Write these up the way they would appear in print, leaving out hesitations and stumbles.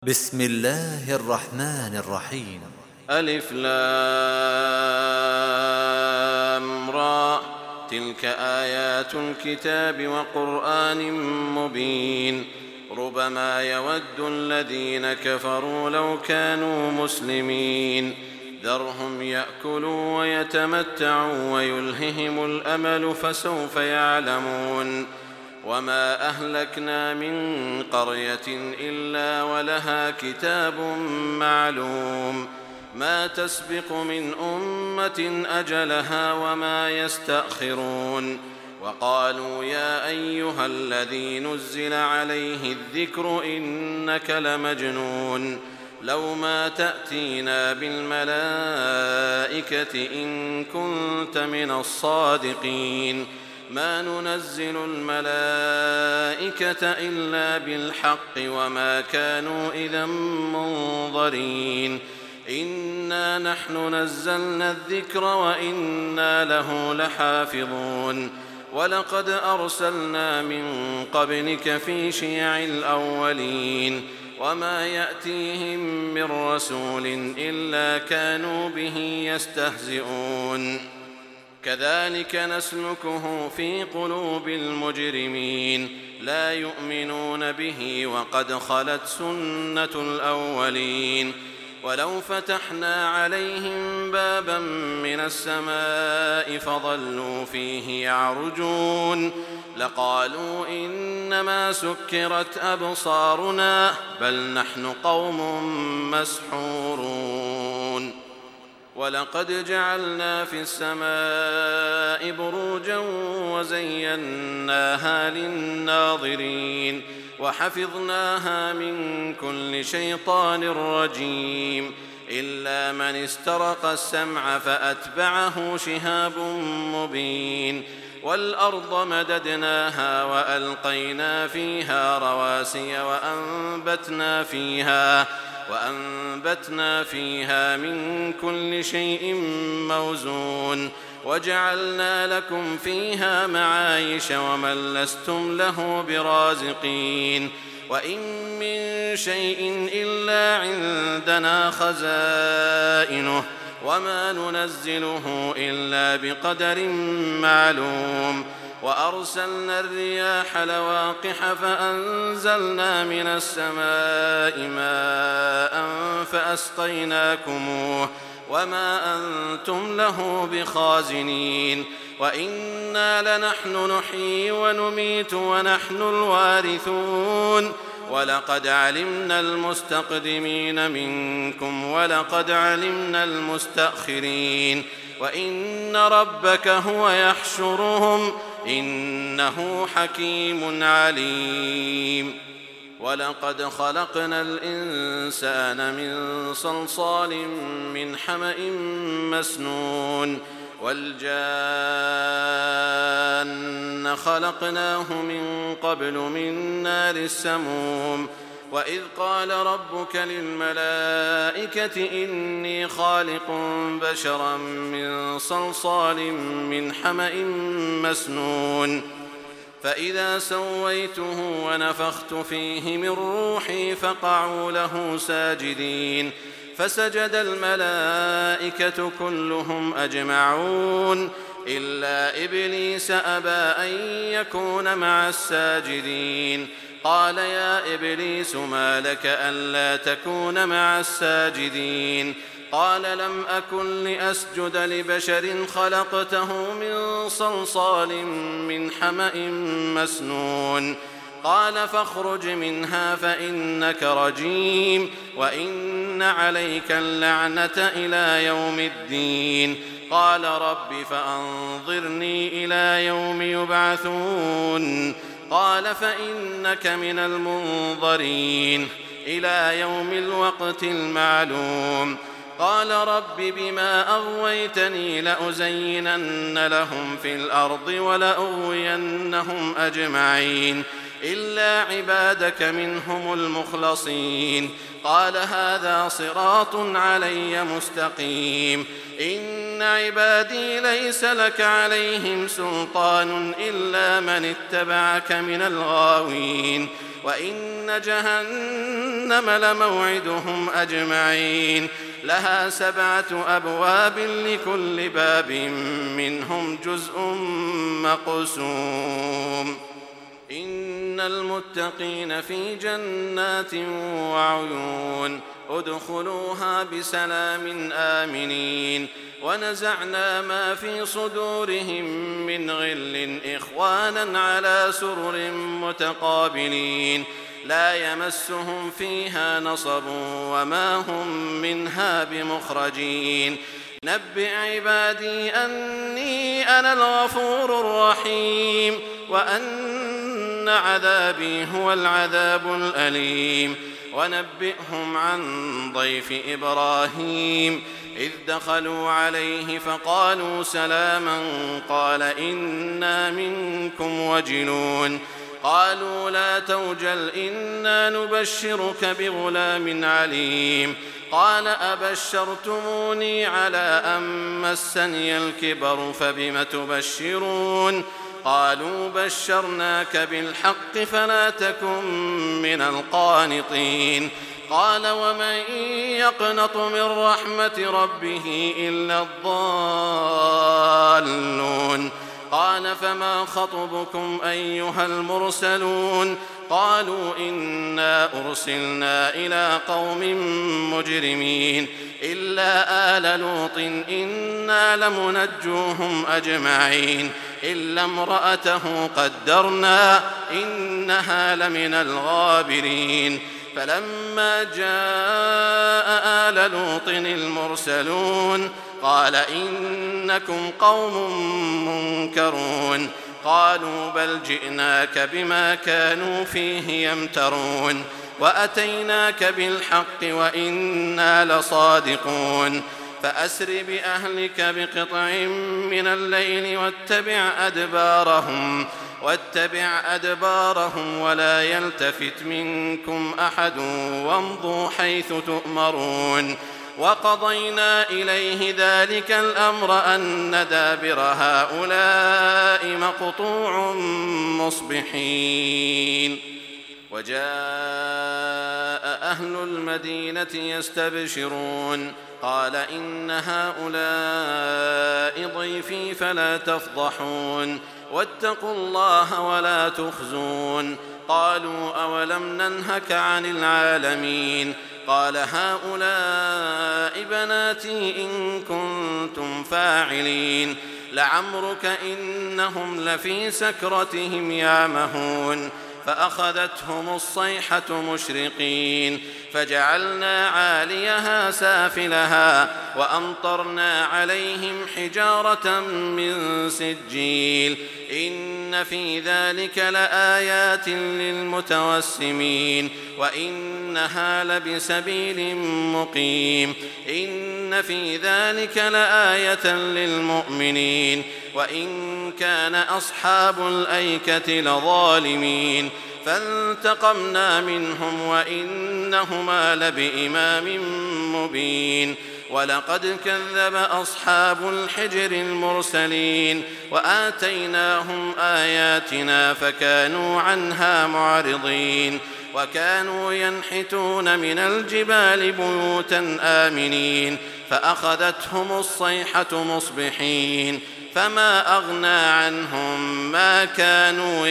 بسم الله الرحمن الرحيم. ألف لام را. تلك آيات الكتاب وقرآن مبين. ربما يود الذين كفروا لو كانوا مسلمين. ذرهم يأكلوا ويتمتعوا ويلههم الأمل فسوف يعلمون. وما أهلكنا من قرية إلا ولها كتاب معلوم. ما تسبق من أمة أجلها وما يستأخرون. وقالوا يا أيها الذي نزل عليه الذكر إنك لمجنون. لو ما تأتينا بالملائكة إن كنت من الصادقين. ما ننزل الملائكة إلا بالحق وما كانوا إذا منظرين. إنا نحن نزلنا الذكر وإنا له لحافظون. ولقد أرسلنا من قبلك في شيع الأولين. وما يأتيهم من رسول إلا كانوا به يستهزئون. كذلك نسلكه في قلوب المجرمين. لا يؤمنون به وقد خلت سنة الأولين. ولو فتحنا عليهم بابا من السماء فظلوا فيه يعرجون لقالوا إنما سكرت أبصارنا بل نحن قوم مسحورون. ولقد جعلنا في السماء بروجا وزيناها للناظرين وحفظناها من كل شيطان رجيم إلا من استرق السمع فأتبعه شهاب مبين. والأرض مددناها وألقينا فيها رواسي وأنبتنا فيها من كل شيء موزون. وجعلنا لكم فيها معايش ومن لستم له برازقين. وإن من شيء إلا عندنا خزائنه وما ننزله إلا بقدر معلوم. وأرسلنا الرياح لواقح فأنزلنا من السماء ماء فأسقيناكموه وما أنتم له بخازنين. وإنا لنحن نحيي ونميت ونحن الوارثون. ولقد علمنا المستقدمين منكم ولقد علمنا المستأخرين. وإن ربك هو يحشرهم إنه حكيم عليم. ولقد خلقنا الإنسان من صلصال من حمأ مسنون. والجان خلقناه من قبل من نار السموم. وإذ قال ربك للملائكة إني خالق بشرا من صلصال من حمأ مسنون. فإذا سويته ونفخت فيه من روحي فقعوا له ساجدين. فسجد الملائكة كلهم أجمعون إلا إبليس أبى أن يكون مع الساجدين. قال يا إبليس ما لك ألا تكون مع الساجدين؟ قال لم أكن لأسجد لبشر خلقته من صلصال من حمأ مسنون. قال فاخرج منها فإنك رجيم وإن عليك اللعنة إلى يوم الدين. قال رب فأنظرني إلى يوم يبعثون. قال فإنك من المنظرين إلى يوم الوقت المعلوم. قال رب بما أغويتني لأزينن لهم في الأرض ولأغوينهم أجمعين إلا عبادك منهم المخلصين. قال هذا صراط علي مستقيم. إن عبادي ليس لك عليهم سلطان إلا من اتبعك من الغاوين. وإن جهنم لموعدهم أجمعين لها 7 أبواب لكل باب منهم جزء مقسوم إن المتقين في جنات وعيون ادخلوها بسلام آمنين ونزعنا ما في صدورهم من غل إخوانا على سرر متقابلين لا يمسهم فيها نصب وما هم منها بمخرجين نبئ عبادي أني أنا الغفور الرحيم وأن عذابي هو العذاب الأليم ونبئهم عن ضيف إبراهيم إذ دخلوا عليه فقالوا سلاما قال إنا منكم وجلون قالوا لا توجل إنا نبشرك بغلام عليم قال أبشرتموني على أن مسني الكبر فبم تبشرون قالوا بشرناك بالحق فلا تكن من القانطين قال ومن يقنط من رحمة ربه إلا الضالون قال فما خطبكم أيها المرسلون قالوا إنا أرسلنا إلى قوم مجرمين إلا آل لوط إنا لمنجوهم أجمعين إلا امرأته قدرنا إنها لمن الغابرين فلما جاء آل لوط المرسلون قال إنكم قوم منكرون قالوا بل جئناك بما كانوا فيه يمترون وأتيناك بالحق وإنا لصادقون فأسر بأهلك بقطع من الليل واتبع أدبارهم ولا يلتفت منكم أحد وامضوا حيث تؤمرون وقضينا إليه ذلك الأمر أن دابر هؤلاء مقطوع مصبحين وجاء أهل المدينة يستبشرون قال إن هؤلاء ضيفي فلا تفضحون واتقوا الله ولا تخزون قالوا أولم ننهك عن العالمين قال هؤلاء بناتي إن كنتم فاعلين لعمرك إنهم لفي سكرتهم يعمهون فأخذتهم الصيحة مشرقين فجعلنا عاليها سافلها وأمطرنا عليهم حجارة من سجيل إن في ذلك لآيات للمتوسمين وإنها لبسبيل مقيم إن في ذلك لآية للمؤمنين وإن كان أصحاب الأيكة لظالمين فانتقمنا منهم وإنهما لبإمام مبين ولقد كذب أصحاب الحجر المرسلين وآتيناهم آياتنا فكانوا عنها معرضين وكانوا ينحتون من الجبال بيوتا آمنين فأخذتهم الصيحة مصبحين فما أغنى عنهم ما كانوا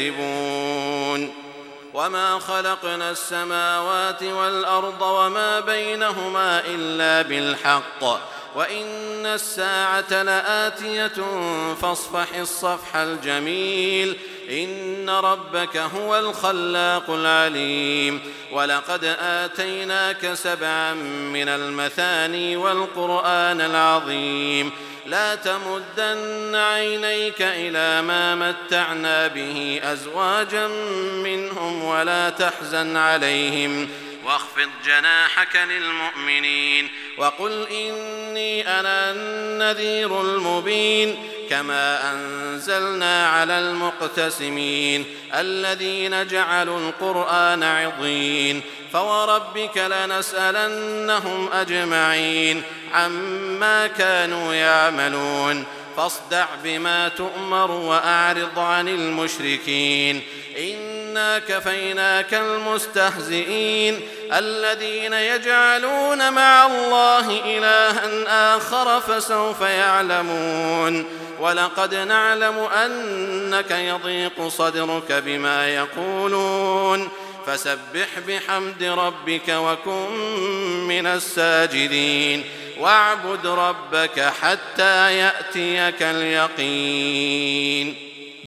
يكسبون وما خلقنا السماوات والأرض وما بينهما إلا بالحق وإن الساعة لآتية فاصفح الصفح الجميل إن ربك هو الخلاق العليم ولقد آتيناك 7 من المثاني والقرآن العظيم لا تمدن عينيك إلى ما متعنا به أزواجا منهم ولا تحزن عليهم واخفض جناحك للمؤمنين وقل إني أنا النذير المبين كما أنزلنا على المقتسمين الذين جعلوا القرآن عضين فوربك لنسألنهم أجمعين عما كانوا يعملون فاصدع بما تؤمر وأعرض عن المشركين إنا كفيناك المستهزئين الذين يجعلون مع الله إلها آخر فسوف يعلمون ولقد نعلم أنك يضيق صدرك بما يقولون فسبح بحمد ربك وكن من الساجدين واعبد ربك حتى يأتيك اليقين